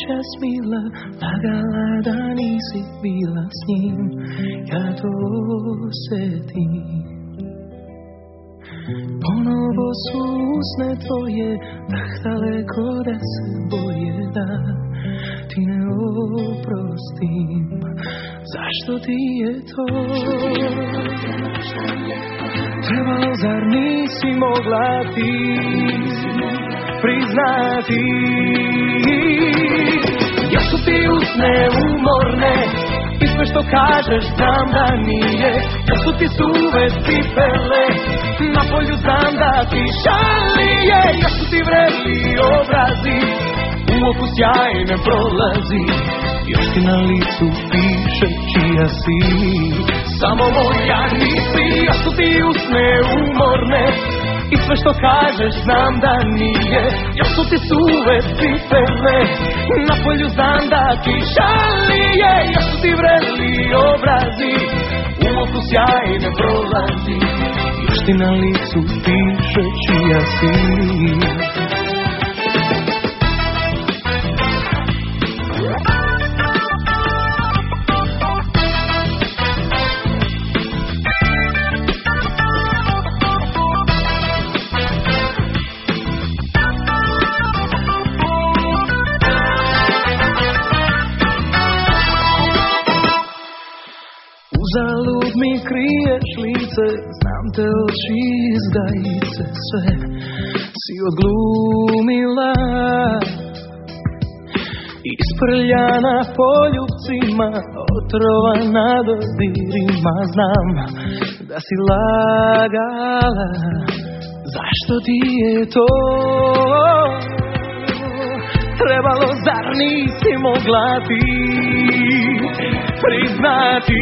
čas mila, lagala da nisi bila s njim, ja to osjetim. Ponovo su usne tvoje, tak daleko da se boje da ti ne oprostim. Zašto ti je to? Trebalo, zar nisi mogla ti priznati? Još su ti usne umorne i sve što kažeš znam da nije. Još su ti suve cipele, na polju znam da ti šalije. Još su ti vreli obrazi, u oku sjaj ne prolazi. Još ti na licu piše čija si, samo moja nisi. Još su ti usne umorne i sve što kažeš znam da nije. Još su ti suve cipele, na polju znam da ti šalije. Još su ti vreli obrazi, u oku sjaj ne prolazi. Još ti na licu piše čija si. Uzalud mi kriješ lice, znam te oči izdajice, sve si odglumila. Isprljana poljubcima, otrovana dodirima, znam da si lagala. Zašto ti je to trebalo, zar nisi mogla ti priznati?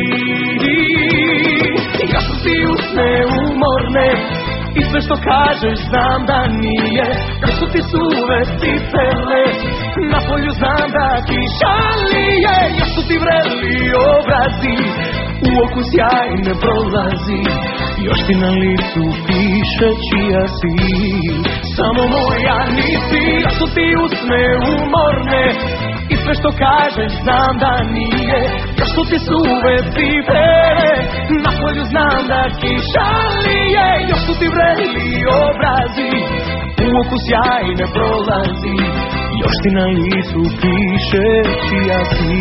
Još su ti usne umorne i sve što kažeš znam da nije. Još su ti suve cipele, na polju znam da ti šalije. Još su ti vreli obrazi, u oku sjaj ne prolazi. Još ti na licu piše čija si, samo moja nisi. Još su ti usne umorne i sve što kažeš znam da nije. Još su ti suve cipele, na polju znam da ti šalije. Još su ti vreli obrazi, u oku sjaj ne prolazi. Još ti na licu piše čija si.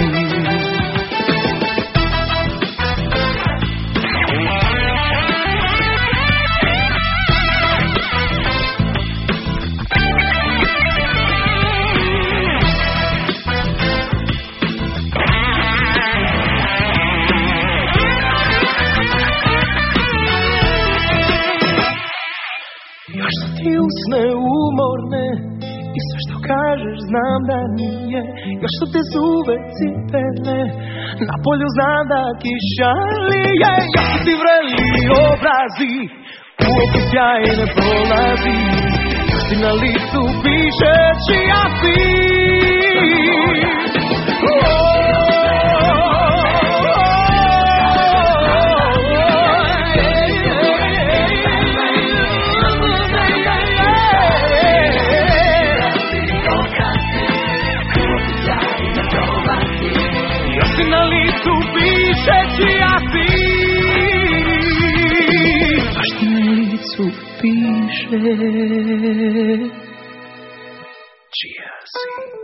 Još su ti usne umorne i sve što kažeš znam da nije. Još su te suve cipele, na polju znam da kiša lije. Još su ti vreli obrazi, u oku sjaj ne prolazi. Još ti na licu piše čija si. Na licu piše čija si. Baš ti na licu piše čija si.